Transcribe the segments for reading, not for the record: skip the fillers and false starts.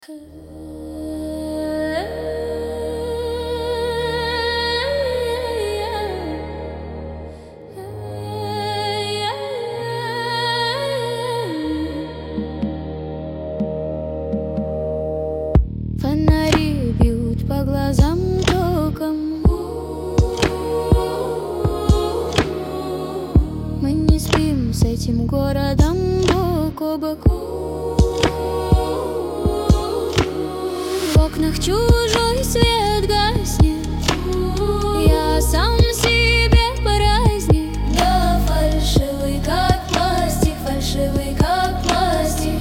Фонари бьют по глазам током. Мы не спим с этим городом бок о бок. В окнах чужой свет гаснет. Я сам себе праздник. Да, фальшивый как пластик, фальшивый как пластик.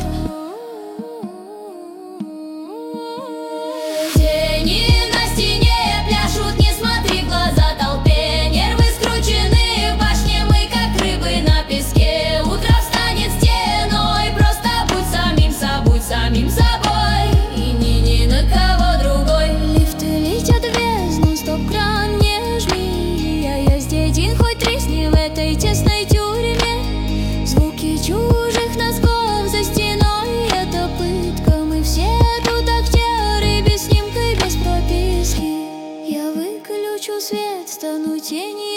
Тени на стене пляшут, не смотри в глаза толпе. Нервы скручены в башне, мы как рыбы на песке. Утро встанет стеной, просто будь самим собой, самим собой. И ни на кого другой. Лифты летят в бездну, стоп-кран не жми. Я здесь один, хоть тресни в этой тесной тюрьме. Звуки чужих носков за стеной — это пытка. Мы все тут актеры, без снимка и без прописки. Я выключу свет, стану тенью.